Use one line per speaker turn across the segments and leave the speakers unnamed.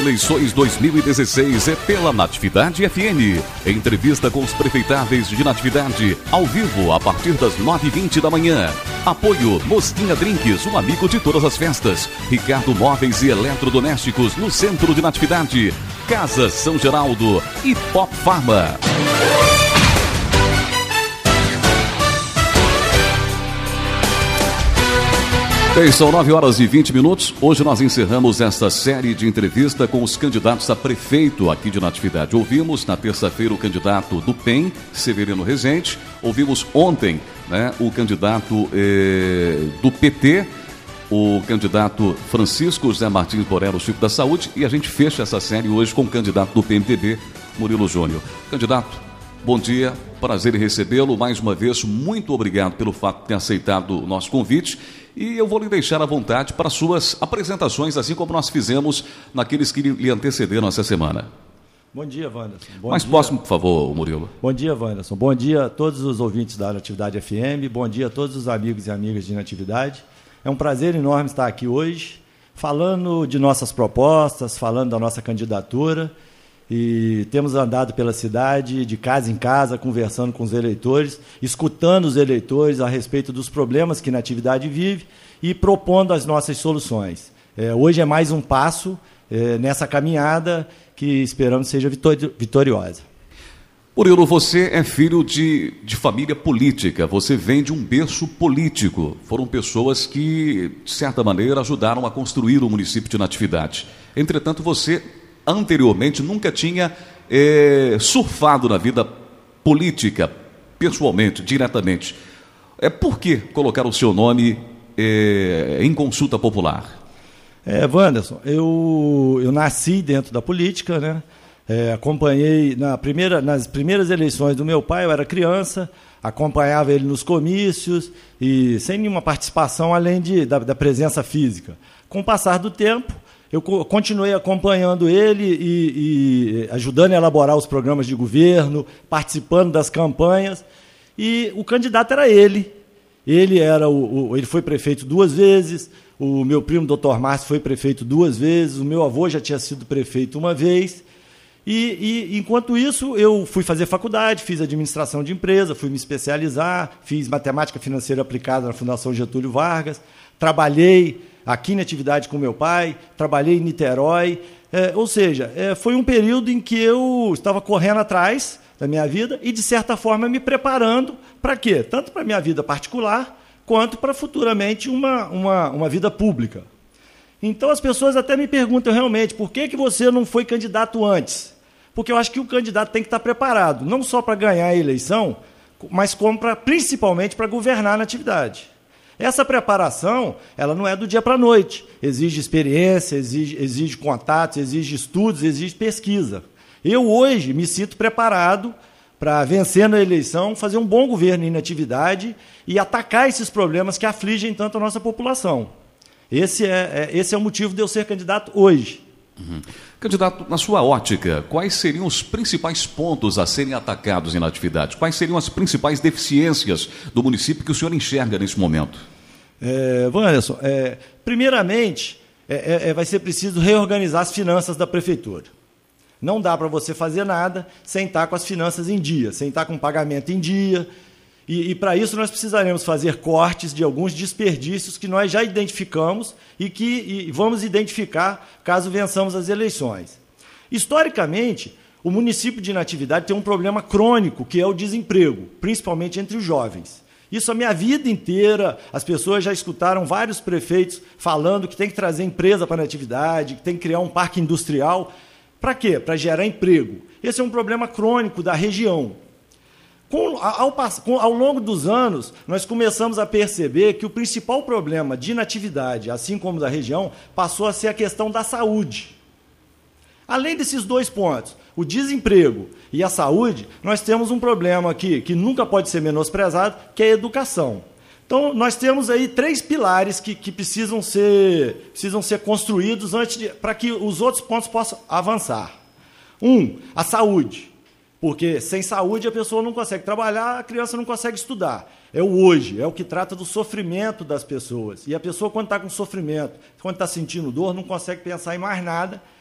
Eleições 2016 é pela Natividade FM. Entrevista com os prefeitáveis de Natividade, ao vivo, a partir das 9h20 da manhã. Apoio Mosquinha Drinks, um amigo de todas as festas. Ricardo Móveis e Eletrodomésticos, no centro de Natividade. Casa São Geraldo e Pop Pharma. São 9h20. Hoje nós encerramos esta série de entrevista com os candidatos a prefeito aqui de Natividade. Ouvimos na terça-feira o candidato do PEN, Severino Rezende. Ouvimos ontem, o candidato do PT, o candidato Francisco José Martins Borello, Chico da Saúde. E a gente fecha essa série hoje com o candidato do PMDB, Murilo Júnior. Candidato, bom dia, prazer em recebê-lo. Mais uma vez, muito obrigado pelo fato de ter aceitado o nosso convite. E eu vou lhe deixar à vontade para suas apresentações, assim como nós fizemos naqueles que lhe antecederam essa semana.
Bom dia, Wanderson.
Mais próximo, por favor, Murilo.
Bom dia, Wanderson. Bom dia a todos os ouvintes da Natividade FM. Bom dia a todos os amigos e amigas de Natividade. É um prazer enorme estar aqui hoje, falando de nossas propostas, falando da nossa candidatura. E temos andado pela cidade, de casa em casa, conversando com os eleitores, escutando os eleitores a respeito dos problemas que Natividade vive e propondo as nossas soluções. Hoje é mais um passo nessa caminhada que esperamos seja vitoriosa.
Murilo, você é filho de família política, você vem de um berço político. Foram pessoas que, de certa maneira, ajudaram a construir o município de Natividade. Entretanto, você anteriormente nunca tinha surfado na vida política, pessoalmente, diretamente. Por que colocar o seu nome em consulta popular?
Wanderson, eu nasci dentro da política, né? Acompanhei nas primeiras eleições do meu pai, eu era criança, acompanhava ele nos comícios e sem nenhuma participação além da presença física. Com o passar do tempo, eu continuei acompanhando ele e ajudando a elaborar os programas de governo, participando das campanhas, e o candidato era ele. Ele foi prefeito 2 vezes, o meu primo, Dr. Márcio, foi prefeito 2 vezes, o meu avô já tinha sido prefeito 1 vez, e enquanto isso eu fui fazer faculdade, fiz administração de empresa, fui me especializar, fiz matemática financeira aplicada na Fundação Getúlio Vargas, trabalhei aqui na Atividade com meu pai, trabalhei em Niterói, ou seja, foi um período em que eu estava correndo atrás da minha vida e, de certa forma, me preparando para quê? Tanto para a minha vida particular, quanto para futuramente uma vida pública. Então, as pessoas até me perguntam realmente, por que você não foi candidato antes? Porque eu acho que o candidato tem que estar preparado, não só para ganhar a eleição, mas como principalmente para governar na atividade. Essa preparação, ela não é do dia para a noite. Exige experiência, exige contatos, exige estudos, exige pesquisa. Eu, hoje, me sinto preparado para, vencendo a eleição, fazer um bom governo em atividade e atacar esses problemas que afligem tanto a nossa população. Esse é o motivo de eu ser candidato hoje.
Uhum. Candidato, na sua ótica, quais seriam os principais pontos a serem atacados em Natividade? Quais seriam as principais deficiências do município que o senhor enxerga nesse momento?
Wanderson, primeiramente, vai ser preciso reorganizar as finanças da prefeitura. Não dá para você fazer nada sem estar com as finanças em dia, sem estar com o pagamento em dia. E para isso nós precisaremos fazer cortes de alguns desperdícios que nós já identificamos e que vamos identificar caso vençamos as eleições. Historicamente, o município de Natividade tem um problema crônico, que é o desemprego, principalmente entre os jovens. Isso a minha vida inteira, as pessoas já escutaram vários prefeitos falando que tem que trazer empresa para a Natividade, que tem que criar um parque industrial. Para quê? Para gerar emprego. Esse é um problema crônico da região. Ao longo dos anos, nós começamos a perceber que o principal problema de Natividade, assim como da região, passou a ser a questão da saúde. Além desses 2 pontos, o desemprego e a saúde, nós temos um problema aqui que nunca pode ser menosprezado, que é a educação. Então, nós temos aí 3 pilares que precisam ser construídos para que os outros pontos possam avançar. 1, a saúde. Porque sem saúde a pessoa não consegue trabalhar, a criança não consegue estudar. É o hoje, é o que trata do sofrimento das pessoas. E a pessoa, quando está com sofrimento, quando está sentindo dor, não consegue pensar em mais nada,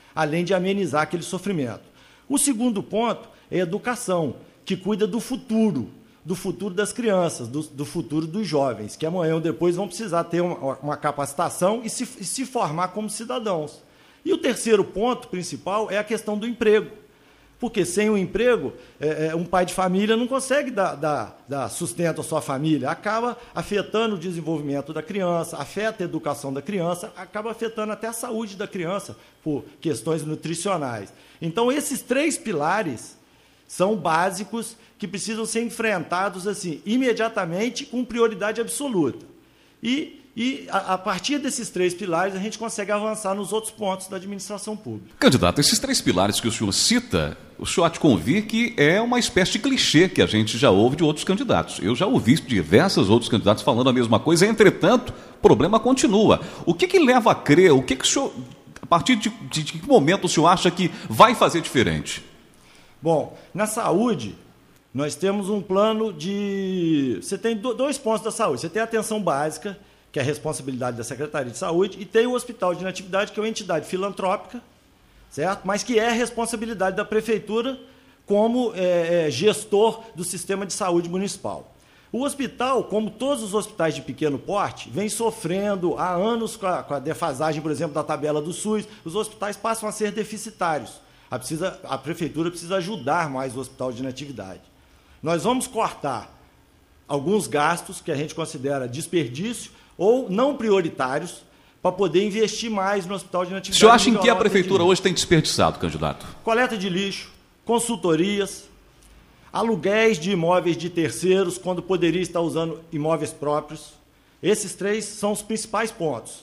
além de amenizar aquele sofrimento. O segundo ponto é a educação, que cuida do futuro das crianças, do futuro dos jovens, que amanhã ou depois vão precisar ter uma capacitação e se formar como cidadãos. E o terceiro ponto principal é a questão do emprego. Porque sem o emprego, um pai de família não consegue dar sustento à sua família, acaba afetando o desenvolvimento da criança, afeta a educação da criança, acaba afetando até a saúde da criança por questões nutricionais. Então, esses 3 pilares são básicos que precisam ser enfrentados assim, imediatamente, com prioridade absoluta. E a partir desses 3 pilares, a gente consegue avançar nos outros pontos da administração pública.
Candidato, esses 3 pilares que o senhor cita, o senhor há de convir que é uma espécie de clichê que a gente já ouve de outros candidatos. Eu já ouvi diversos outros candidatos falando a mesma coisa, entretanto, o problema continua. O que leva a crer, o senhor, a partir de que momento o senhor acha que vai fazer diferente?
Bom, na saúde, nós temos um plano de... Você tem 2 pontos da saúde. Você tem a atenção básica, que é a responsabilidade da Secretaria de Saúde, e tem o Hospital de Natividade, que é uma entidade filantrópica, certo? Mas que é a responsabilidade da Prefeitura como gestor do sistema de saúde municipal. O hospital, como todos os hospitais de pequeno porte, vem sofrendo há anos com a defasagem, por exemplo, da tabela do SUS. Os hospitais passam a ser deficitários. A Prefeitura precisa ajudar mais o Hospital de Natividade. Nós vamos cortar alguns gastos que a gente considera desperdício ou não prioritários para poder investir mais no Hospital de Natividade.
O senhor acha em que a Prefeitura hoje tem desperdiçado, candidato?
Coleta de lixo, consultorias, aluguéis de imóveis de terceiros, quando poderia estar usando imóveis próprios. Esses 3 são os principais pontos.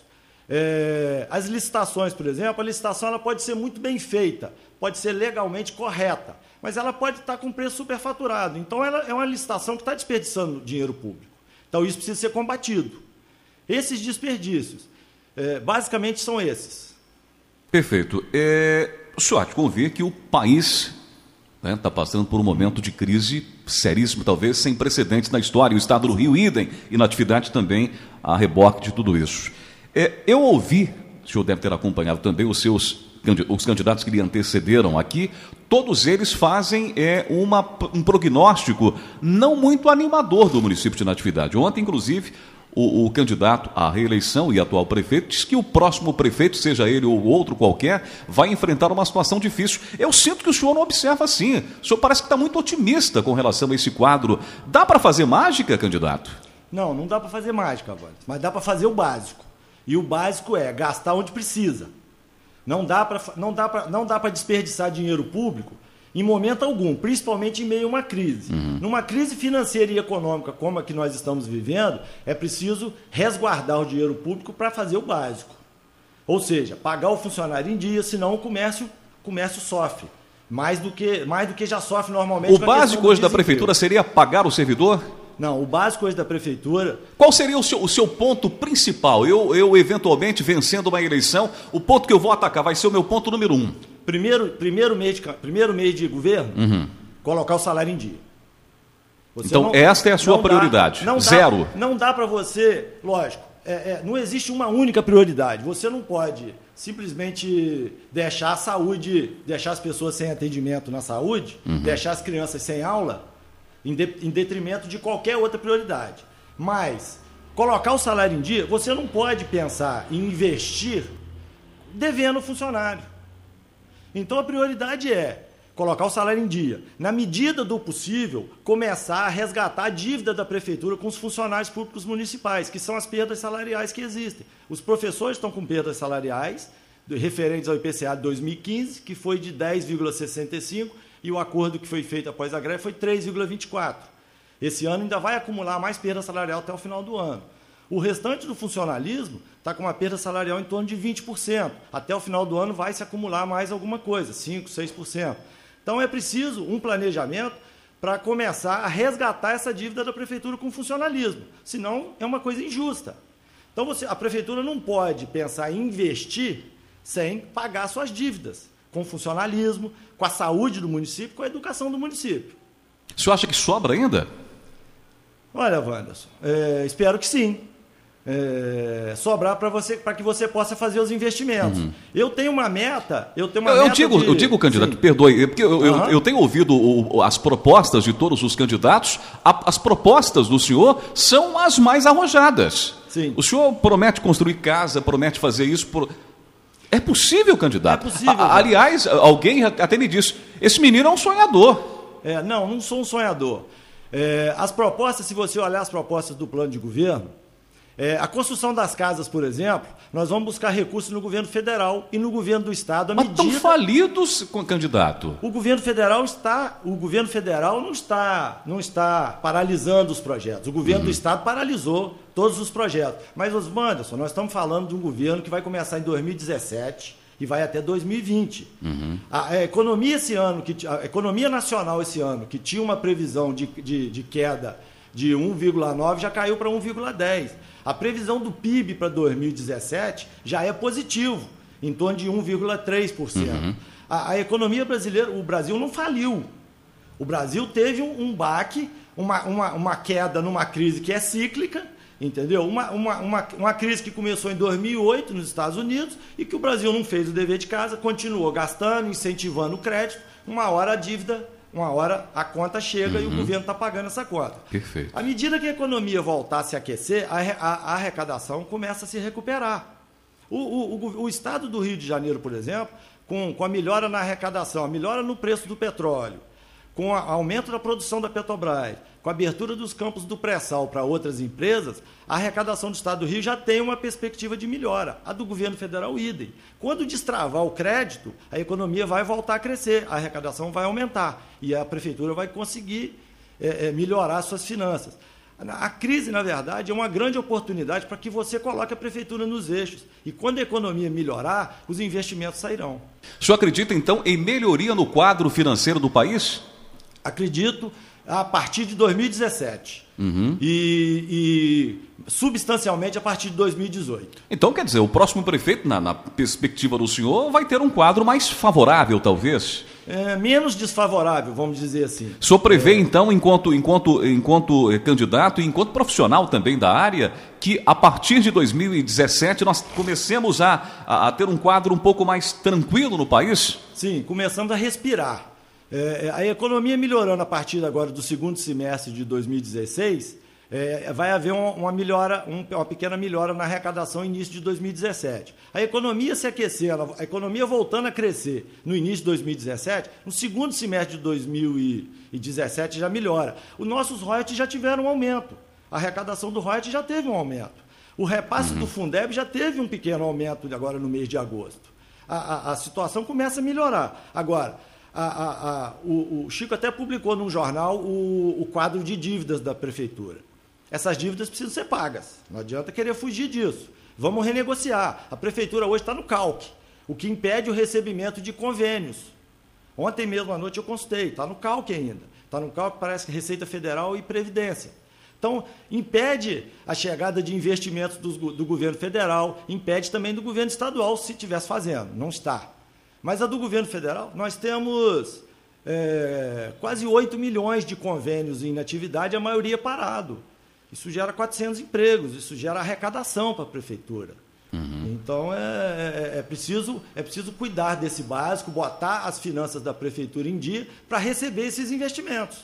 As licitações, por exemplo, a licitação ela pode ser muito bem feita, pode ser legalmente correta, mas ela pode estar com preço superfaturado. Então, ela é uma licitação que está desperdiçando dinheiro público. Então, isso precisa ser combatido. Esses desperdícios, basicamente, são esses.
Perfeito. O senhor há de convir que o país está passando por um momento de crise seríssimo, talvez sem precedentes na história. O estado do Rio, idem, e Natividade também a reboque de tudo isso. Eu ouvi, o senhor deve ter acompanhado também os candidatos que lhe antecederam aqui, todos eles fazem um prognóstico não muito animador do município de Natividade. Ontem, inclusive, o candidato à reeleição e atual prefeito diz que o próximo prefeito, seja ele ou outro qualquer, vai enfrentar uma situação difícil. Eu sinto que o senhor não observa assim. O senhor parece que está muito otimista com relação a esse quadro. Dá para fazer mágica, candidato?
Não dá para fazer mágica, mas dá para fazer o básico. E o básico é gastar onde precisa. Não dá para desperdiçar dinheiro público em momento algum, principalmente em meio a uma crise. Numa crise financeira e econômica como a que nós estamos vivendo, é preciso resguardar o dinheiro público para fazer o básico. Ou seja, pagar o funcionário em dia, senão o comércio sofre. Mais do que já sofre normalmente.
O básico hoje da Prefeitura seria pagar o servidor?
Não, o básico hoje da Prefeitura...
Qual seria o seu ponto principal? Eu, eventualmente, vencendo uma eleição, o ponto que eu vou atacar vai ser o meu ponto número 1.
Primeiro mês de governo, colocar o salário em dia.
Então, esta é a sua prioridade? Zero?
Não dá para você... Lógico, não existe uma única prioridade. Você não pode simplesmente deixar a saúde, deixar as pessoas sem atendimento na saúde, deixar as crianças sem aula, em detrimento de qualquer outra prioridade. Mas, colocar o salário em dia, você não pode pensar em investir devendo o funcionário. Então, a prioridade é colocar o salário em dia. Na medida do possível, começar a resgatar a dívida da Prefeitura com os funcionários públicos municipais, que são as perdas salariais que existem. Os professores estão com perdas salariais referentes ao IPCA de 2015, que foi de 10,65%, e o acordo que foi feito após a greve foi 3,24%. Esse ano ainda vai acumular mais perda salarial até o final do ano. O restante do funcionalismo está com uma perda salarial em torno de 20%. Até o final do ano vai se acumular mais alguma coisa, 5%, 6%. Então é preciso um planejamento para começar a resgatar essa dívida da Prefeitura com o funcionalismo. Senão é uma coisa injusta. Então a Prefeitura não pode pensar em investir sem pagar suas dívidas, com o funcionalismo, com a saúde do município, com a educação do município.
O senhor acha que sobra ainda?
Olha, Wanderson, espero que sim. sobrar para que você possa fazer os investimentos. Eu tenho uma meta. Eu
digo, candidato, sim. Perdoe, porque eu tenho ouvido as propostas de todos os candidatos. As propostas do senhor são as mais arrojadas.
Sim.
O senhor promete construir casa, promete fazer isso. É possível, candidato?
É possível.
Aliás, alguém até me disse: esse menino é um sonhador.
Não sou um sonhador. As propostas, se você olhar as propostas do plano de governo, a construção das casas, por exemplo, nós vamos buscar recursos no governo federal e no governo do estado.
Mas estão falidos, candidato.
O governo federal não está paralisando os projetos. O governo do estado paralisou todos os projetos. Mas, Osvanderson, nós estamos falando de um governo que vai começar em 2017 e vai até 2020. A economia nacional esse ano, que tinha uma previsão de queda de 1,9, já caiu para 1,10. A previsão do PIB para 2017 já é positivo, em torno de 1,3%. A economia brasileira, o Brasil não faliu. O Brasil teve um baque, uma queda numa crise que é cíclica, entendeu? Uma crise que começou em 2008 nos Estados Unidos e que o Brasil não fez o dever de casa, continuou gastando, incentivando o crédito. Uma hora a conta chega e o governo está pagando essa conta.
Perfeito.
À medida que a economia voltar a se aquecer, a arrecadação começa a se recuperar. O estado do Rio de Janeiro, por exemplo, com a melhora na arrecadação, a melhora no preço do petróleo, com o aumento da produção da Petrobras, com a abertura dos campos do pré-sal para outras empresas, a arrecadação do Estado do Rio já tem uma perspectiva de melhora. A do governo federal, idem. Quando destravar o crédito, a economia vai voltar a crescer, a arrecadação vai aumentar e a prefeitura vai conseguir melhorar suas finanças. A crise, na verdade, é uma grande oportunidade para que você coloque a prefeitura nos eixos. E quando a economia melhorar, os investimentos sairão.
O senhor acredita, então, em melhoria no quadro financeiro do país?
Acredito, a partir de 2017 e substancialmente a partir de 2018.
Então, quer dizer, o próximo prefeito, na perspectiva do senhor, vai ter um quadro mais favorável, talvez?
Menos desfavorável, vamos dizer assim.
O senhor prevê, então, enquanto candidato e enquanto profissional também da área, que a partir de 2017 nós comecemos a ter um quadro um pouco mais tranquilo no país?
Sim, começamos a respirar. A economia melhorando a partir agora do segundo semestre de 2016, vai haver uma pequena melhora na arrecadação no início de 2017. A economia se aquecendo, a economia voltando a crescer no início de 2017, no segundo semestre de 2017 já melhora. Os nossos royalties já tiveram um aumento, a arrecadação do royalties já teve um aumento. O repasse do Fundeb já teve um pequeno aumento agora no mês de agosto. A situação começa a melhorar. Agora, o Chico até publicou num jornal o quadro de dívidas da prefeitura. Essas dívidas precisam ser pagas. Não adianta querer fugir disso. Vamos renegociar. A prefeitura hoje está no calque, o que impede o recebimento de convênios. Ontem mesmo à noite eu consultei, está no calque ainda. Está no calque, parece que Receita Federal e Previdência. Então, impede a chegada de investimentos do governo federal, impede também do governo estadual, se estivesse fazendo. Não está. Mas a do governo federal, nós temos quase 8 milhões de convênios em inatividade, a maioria parado. Isso gera 400 empregos, isso gera arrecadação para a prefeitura. Então, é preciso cuidar desse básico, botar as finanças da prefeitura em dia para receber esses investimentos.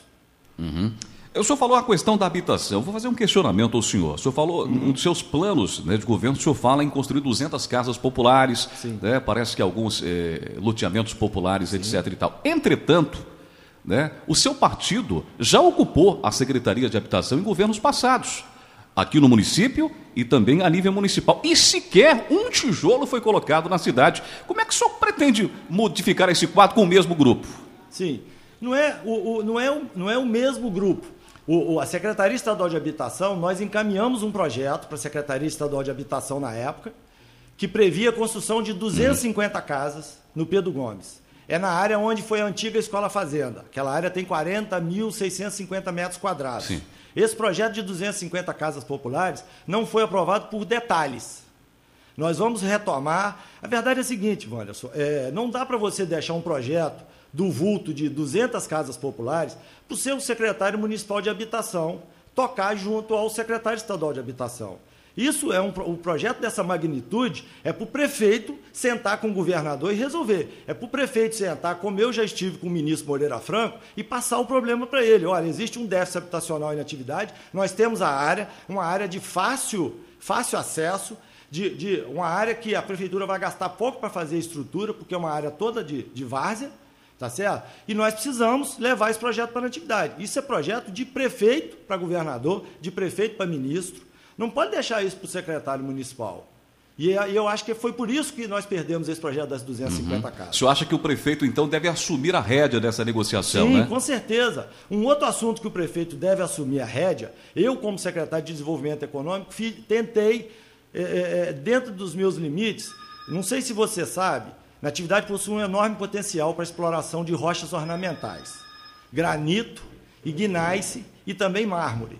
O senhor falou a questão da habitação. Eu vou fazer um questionamento ao senhor. O senhor falou, um dos seus planos, né, de governo, o senhor fala em construir 200 casas populares, né, parece que alguns loteamentos populares, etc. e tal. Entretanto, né, o seu partido já ocupou a Secretaria de Habitação em governos passados, aqui no município e também a nível municipal. E sequer um tijolo foi colocado na cidade. Como é que o senhor pretende modificar esse quadro com o mesmo grupo?
Sim, não é o mesmo grupo. A Secretaria Estadual de Habitação, nós encaminhamos um projeto para a Secretaria Estadual de Habitação na época, que previa a construção de 250 casas no Pedro Gomes. É na área onde foi a antiga Escola Fazenda. Aquela área tem 40.650 metros quadrados.
Sim.
Esse projeto de 250 casas populares não foi aprovado por detalhes. Nós vamos retomar. A verdade é a seguinte, Wanderson, não dá para você deixar um projeto do vulto de 200 casas populares para o seu secretário municipal de habitação tocar junto ao secretário estadual de habitação. Isso é o projeto dessa magnitude, é para o prefeito sentar com o governador e resolver. É para o prefeito sentar, como eu já estive com o ministro Moreira Franco, e passar o problema para ele. Olha, existe um déficit habitacional em atividade, nós temos uma área de fácil acesso, de uma área que a prefeitura vai gastar pouco para fazer a estrutura, porque é uma área toda de várzea, tá certo? E nós precisamos levar esse projeto para a atividade. Isso é projeto de prefeito para governador, de prefeito para ministro. Não pode deixar isso para o secretário municipal. E eu acho que foi por isso que nós perdemos esse projeto das 250 casas.
O senhor acha que o prefeito, então, deve assumir a rédea dessa negociação,
Sim,
né?
Com certeza. Um outro assunto que o prefeito deve assumir a rédea, eu, como secretário de Desenvolvimento Econômico, tentei, dentro dos meus limites, não sei se você sabe, a atividade possui um enorme potencial para a exploração de rochas ornamentais, granito, ignice e também mármore.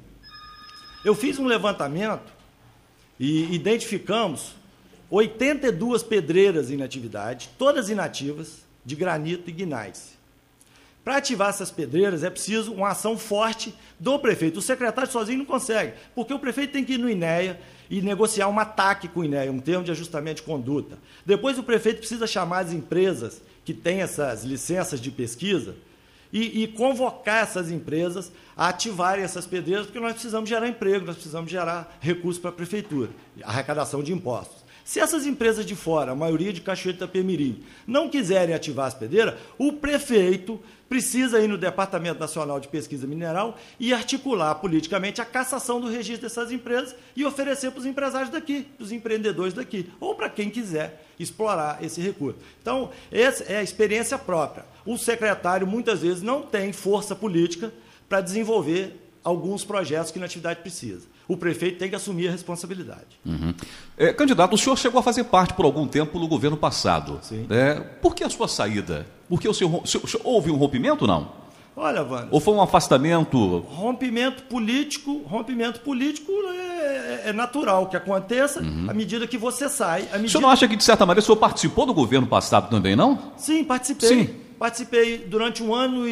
Eu fiz um levantamento e identificamos 82 pedreiras em atividade, todas inativas, de granito e gneiss. Para ativar essas pedreiras é preciso uma ação forte do prefeito. O secretário sozinho não consegue, porque o prefeito tem que ir no INEA e negociar um ataque com o INEA, um termo de ajustamento de conduta. Depois o prefeito precisa chamar as empresas que têm essas licenças de pesquisa e convocar essas empresas a ativarem essas pedreiras, porque nós precisamos gerar emprego, nós precisamos gerar recursos para a prefeitura, arrecadação de impostos. Se essas empresas de fora, a maioria de Cachoeira de Itapemirim, não quiserem ativar as pedreiras, o prefeito precisa ir no Departamento Nacional de Pesquisa Mineral e articular politicamente a cassação do registro dessas empresas e oferecer para os empresários daqui, para os empreendedores daqui, ou para quem quiser explorar esse recurso. Então, essa é a experiência própria. O secretário, muitas vezes, não tem força política para desenvolver alguns projetos que na atividade precisa. O prefeito tem que assumir a responsabilidade.
Candidato, o senhor chegou a fazer parte por algum tempo no governo passado.
Sim.
Por que a sua saída? Porque houve um rompimento, não?
Olha, Wanda...
Ou foi um afastamento?
Rompimento político é natural que aconteça à medida que você sai.
O senhor não acha que, de certa maneira, o senhor participou do governo passado também, não?
Sim, participei.
Sim.
Participei durante um ano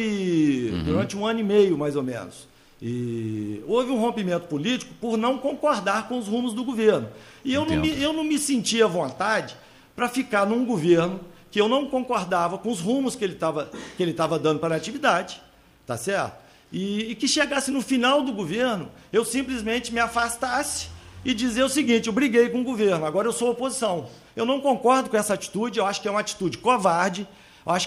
e meio, mais ou menos. E houve um rompimento político por não concordar com os rumos do governo. E eu não me sentia à vontade para ficar num governo que eu não concordava com os rumos que ele estava dando para a atividade, tá certo? E que chegasse no final do governo, eu simplesmente me afastasse e dizer o seguinte: eu briguei com o governo, agora eu sou oposição. Eu não concordo com essa atitude, eu acho que é uma atitude covarde. Acho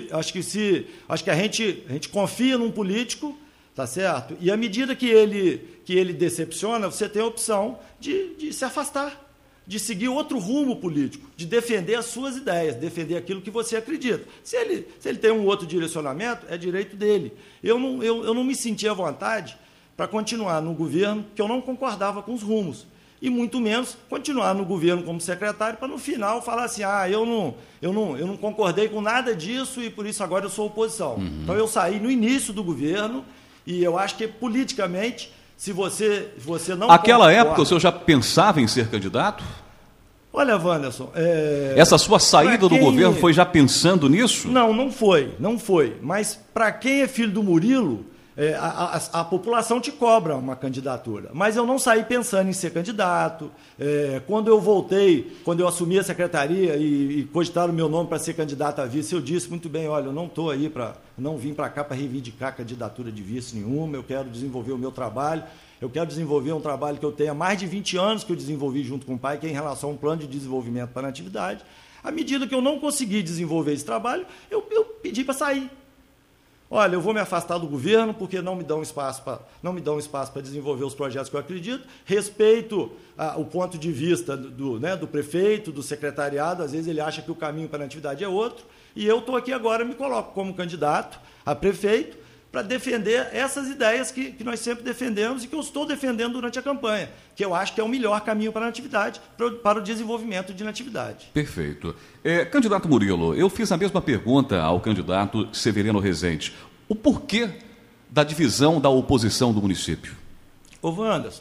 que a gente confia num político, tá certo? E à medida que ele decepciona, você tem a opção de se afastar, de seguir outro rumo político, de defender as suas ideias, defender aquilo que você acredita. Se ele tem um outro direcionamento, é direito dele. Eu não me sentia à vontade para continuar no governo que eu não concordava com os rumos. E muito menos continuar no governo como secretário para no final falar assim: eu não concordei com nada disso e por isso agora eu sou oposição. Então eu saí no início do governo e eu acho que politicamente, se você não...
Naquela época o senhor já pensava em ser candidato?
Olha, Wanderson...
Essa sua saída do governo foi já pensando nisso?
Não foi. Mas para quem é filho do Murilo... A população te cobra uma candidatura, mas eu não saí pensando em ser candidato. Quando eu assumi a secretaria e cogitaram o meu nome para ser candidato a vice, eu disse muito bem: olha, eu não vim para cá para reivindicar candidatura de vice nenhuma, eu quero desenvolver o meu trabalho, eu quero desenvolver um trabalho que eu tenho há mais de 20 anos que eu desenvolvi junto com o pai, que é em relação a um plano de desenvolvimento para a atividade. À medida que eu não consegui desenvolver esse trabalho, eu pedi para sair. Olha, eu vou me afastar do governo porque não me dão espaço para desenvolver os projetos que eu acredito. Respeito o ponto de vista do prefeito, do secretariado. Às vezes ele acha que o caminho para a atividade é outro. E eu estou aqui agora, me coloco como candidato a prefeito para defender essas ideias que nós sempre defendemos e que eu estou defendendo durante a campanha, que eu acho que é o melhor caminho para a atividade, para o desenvolvimento de natividade.
Perfeito. Candidato Murilo, eu fiz a mesma pergunta ao candidato Severino Rezende. O porquê da divisão da oposição do município?
Ô, Wanderson,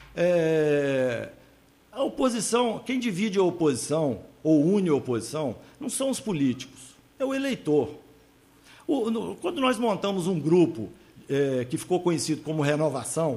a oposição, quem divide a oposição ou une a oposição, não são os políticos, é o eleitor. Quando nós montamos um grupo que ficou conhecido como Renovação,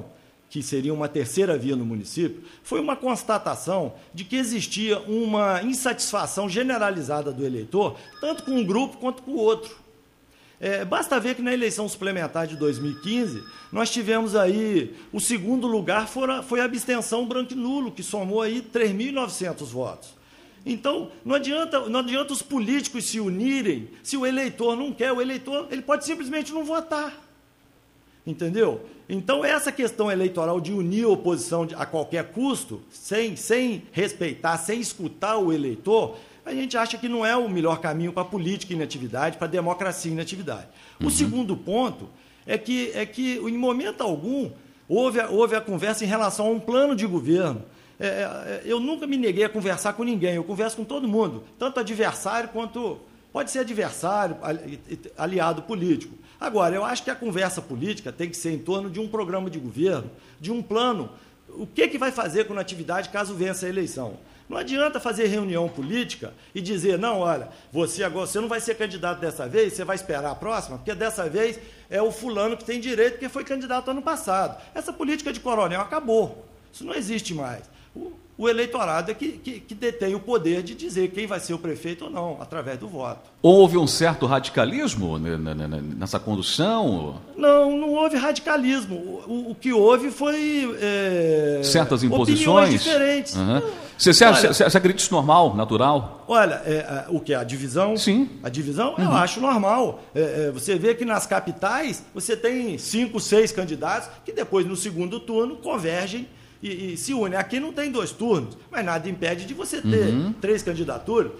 que seria uma terceira via no município, foi uma constatação de que existia uma insatisfação generalizada do eleitor, tanto com um grupo quanto com o outro. Basta ver que na eleição suplementar de 2015, nós tivemos aí, o segundo lugar foi a abstenção branco e nulo, que somou aí 3.900 votos. Então, não adianta os políticos se unirem se o eleitor não quer. O eleitor ele pode simplesmente não votar. Entendeu? Então, essa questão eleitoral de unir a oposição a qualquer custo, sem respeitar, sem escutar o eleitor, a gente acha que não é o melhor caminho para a política em atividade, para a democracia em atividade. O segundo ponto é que, em momento algum, houve a conversa em relação a um plano de governo. Eu nunca me neguei a conversar com ninguém, eu converso com todo mundo, tanto adversário quanto... Pode ser adversário, aliado político. Agora, eu acho que a conversa política tem que ser em torno de um programa de governo, de um plano. O que vai fazer com a atividade caso vença a eleição? Não adianta fazer reunião política e dizer, não, olha, você não vai ser candidato dessa vez, você vai esperar a próxima, porque dessa vez é o fulano que tem direito, porque foi candidato ano passado. Essa política de coronel acabou. Isso não existe mais. O eleitorado é que detém o poder de dizer quem vai ser o prefeito ou não, através do voto.
Houve um certo radicalismo nessa condução?
Não houve radicalismo. O que houve foi...
certas imposições?
Opiniões diferentes.
Uhum. Você acredita isso normal, natural?
Olha, o que? A divisão?
Sim.
A divisão eu acho normal. Você vê que nas capitais você tem 5, 6 candidatos que depois, no segundo turno, convergem e se unem. Aqui não tem 2 turnos, mas nada impede de você ter 3 candidaturas.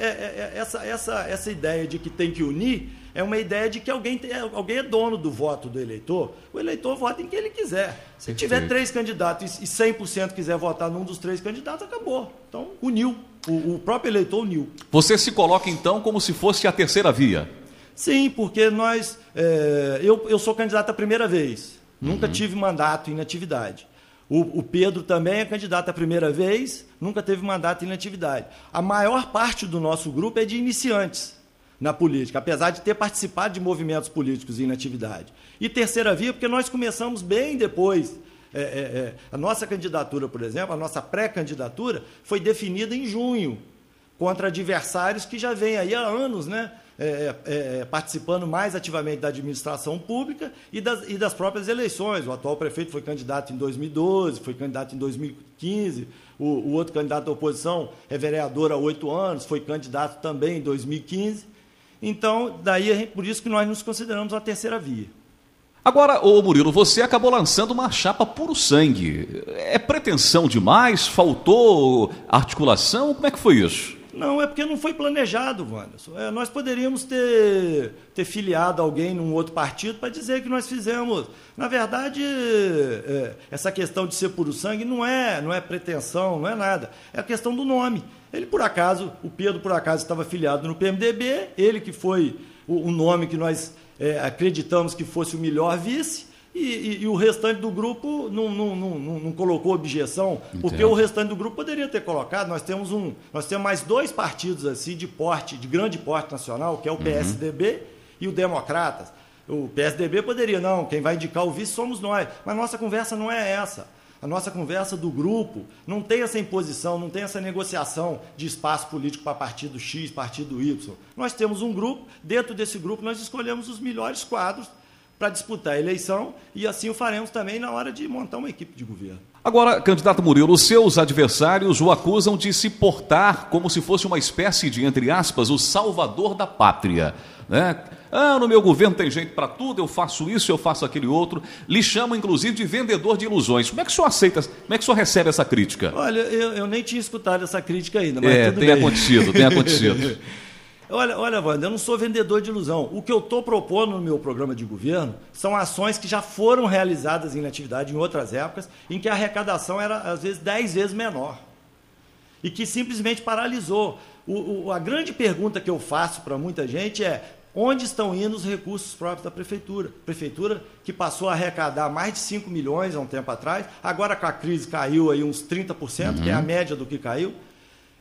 Essa ideia de que tem que unir é uma ideia de que alguém é dono do voto do eleitor. O eleitor vota em quem ele quiser. Se tiver 3 candidatos e 100% quiser votar num dos 3 candidatos, acabou. Então, uniu. O próprio eleitor uniu.
Você se coloca, então, como se fosse a terceira via?
Sim, porque eu sou candidato a primeira vez. Nunca tive mandato em atividade. O Pedro também é candidato a primeira vez, nunca teve mandato em atividade. A maior parte do nosso grupo é de iniciantes na política, apesar de ter participado de movimentos políticos em atividade. E terceira via, porque nós começamos bem depois. A nossa candidatura, por exemplo, a nossa pré-candidatura foi definida em junho, contra adversários que já vêm aí há anos, né? Participando mais ativamente da administração pública e das próprias eleições. O atual prefeito foi candidato em 2012, foi candidato em 2015, o outro candidato da oposição é vereador há 8 anos, foi candidato também em 2015. Então, por isso que nós nos consideramos a terceira via.
Agora, Murilo, você acabou lançando uma chapa puro sangue. É pretensão demais? Faltou articulação? Como é que foi isso?
Não, é porque não foi planejado, Wanderson. Nós poderíamos ter filiado alguém num outro partido para dizer que nós fizemos. Na verdade, essa questão de ser puro sangue não é pretensão, não é nada. É a questão do nome. O Pedro, por acaso, estava filiado no PMDB, ele que foi o nome que nós acreditamos que fosse o melhor vice, e o restante do grupo não colocou objeção, porque o restante do grupo poderia ter colocado. Nós temos mais 2 partidos assim de grande porte nacional, que é o PSDB e o Democratas. O PSDB poderia, não, quem vai indicar o vice somos nós, mas nossa conversa não é essa. A nossa conversa do grupo não tem essa imposição, não tem essa negociação de espaço político para partido X, partido Y. Nós temos um grupo, dentro desse grupo nós escolhemos os melhores quadros para disputar a eleição, e assim o faremos também na hora de montar uma equipe de governo. Agora,
candidato Murilo, os seus adversários o acusam de se portar como se fosse uma espécie de, entre aspas, o salvador da pátria, né? No meu governo tem jeito para tudo, eu faço isso, eu faço aquele outro. Lhe chamam, inclusive, de vendedor de ilusões. Como é que o senhor aceita, como é que o senhor recebe essa crítica?
Olha, eu nem tinha escutado essa crítica ainda, mas tudo
tem acontecido.
Olha, Wander, eu não sou vendedor de ilusão. O que eu estou propondo no meu programa de governo são ações que já foram realizadas em atividade em outras épocas, em que a arrecadação era, às vezes, 10 vezes menor. E que simplesmente paralisou. A grande pergunta que eu faço para muita gente é: onde estão indo os recursos próprios da prefeitura? Prefeitura que passou a arrecadar mais de 5 milhões há um tempo atrás, agora com a crise caiu aí uns 30%, que é a média do que caiu.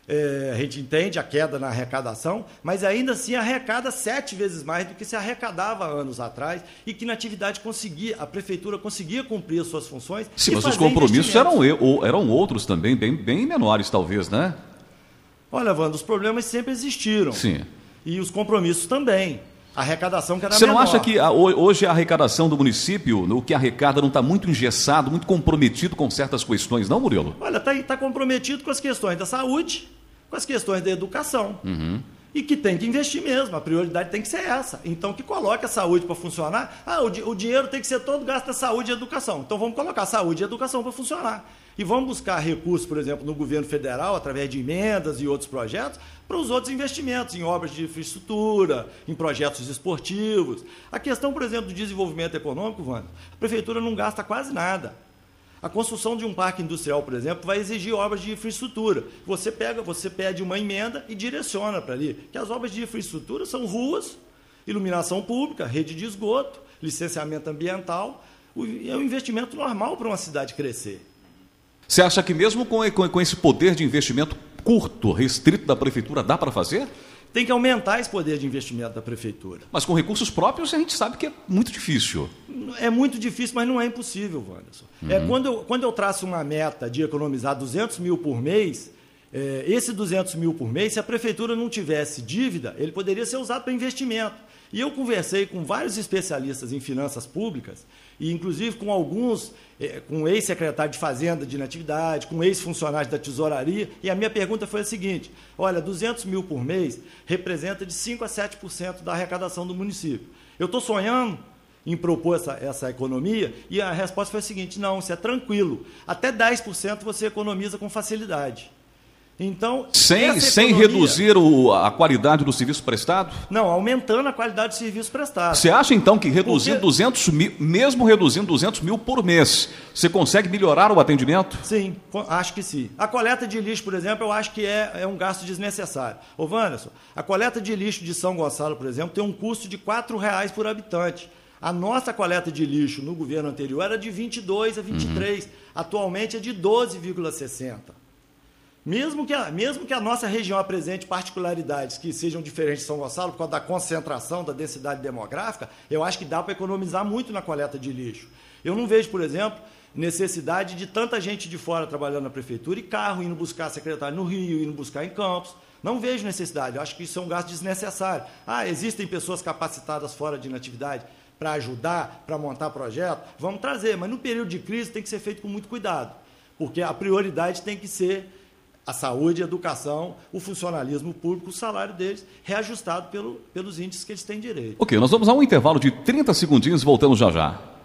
a gente entende a queda na arrecadação, mas ainda assim arrecada 7 vezes mais do que se arrecadava anos atrás e que na atividade a prefeitura conseguia cumprir as suas funções.
Sim, mas os compromissos eram outros também, bem menores talvez, né?
Olha, Wanda, os problemas sempre existiram.
Sim.
E os compromissos também. A arrecadação que era
Você
menor.
não acha que hoje a arrecadação do município, o que arrecada, não está muito engessado, muito comprometido com certas questões, não, Murilo?
Olha, está comprometido com as questões da saúde, com as questões da educação.
Uhum.
E que tem que investir mesmo, a prioridade tem que ser essa. Então, que coloque a saúde para funcionar. O dinheiro tem que ser todo gasto na saúde e educação. Então, vamos colocar saúde e educação para funcionar. E vamos buscar recursos, por exemplo, no governo federal, através de emendas e outros projetos, para os outros investimentos, em obras de infraestrutura, em projetos esportivos. A questão, por exemplo, do desenvolvimento econômico, Wanda, a prefeitura não gasta quase nada. A construção de um parque industrial, por exemplo, vai exigir obras de infraestrutura. Você pede uma emenda e direciona para ali. Que as obras de infraestrutura são ruas, iluminação pública, rede de esgoto, licenciamento ambiental. É um investimento normal para uma cidade crescer.
Você acha que mesmo com esse poder de investimento curto, restrito da prefeitura, dá para fazer?
Tem que aumentar esse poder de investimento da prefeitura.
Mas com recursos próprios a gente sabe que é muito difícil.
É muito difícil, mas não é impossível, Wanderson. Quando eu traço uma meta de economizar 200 mil por mês, esse 200 mil por mês, se a prefeitura não tivesse dívida, ele poderia ser usado para investimento. E eu conversei com vários especialistas em finanças públicas, e inclusive com alguns, com ex-secretário de Fazenda de Natividade, com ex-funcionários da Tesouraria, e a minha pergunta foi a seguinte: olha, 200 mil por mês representa de 5% a 7% da arrecadação do município. Eu estou sonhando em propor essa economia, e a resposta foi a seguinte: não, isso é tranquilo, até 10% você economiza com facilidade. Então,
sem reduzir a qualidade do serviço prestado?
Não, aumentando a qualidade do serviço prestado.
Você acha então que reduzindo 200 mil, mesmo reduzindo 200 mil por mês, você consegue melhorar o atendimento?
Sim, acho que sim. A coleta de lixo, por exemplo, eu acho que é um gasto desnecessário. Ô, Wanderson, a coleta de lixo de São Gonçalo, por exemplo, tem um custo de R$ 4,00 por habitante. A nossa coleta de lixo no governo anterior era de 22 a 23, atualmente é de 12,60. Mesmo que a nossa região apresente particularidades que sejam diferentes de São Gonçalo, por causa da concentração, da densidade demográfica, eu acho que dá para economizar muito na coleta de lixo. Eu não vejo, por exemplo, necessidade de tanta gente de fora trabalhando na prefeitura e carro indo buscar secretário no Rio, indo buscar em Campos. Não vejo necessidade, eu acho que isso é um gasto desnecessário. Existem pessoas capacitadas fora de inatividade para ajudar, para montar projeto, vamos trazer, mas no período de crise tem que ser feito com muito cuidado, porque a prioridade tem que ser a saúde, a educação, o funcionalismo público, o salário deles, reajustado pelos índices que eles têm direito.
Ok, nós vamos a um intervalo de 30 segundinhos, voltamos já já.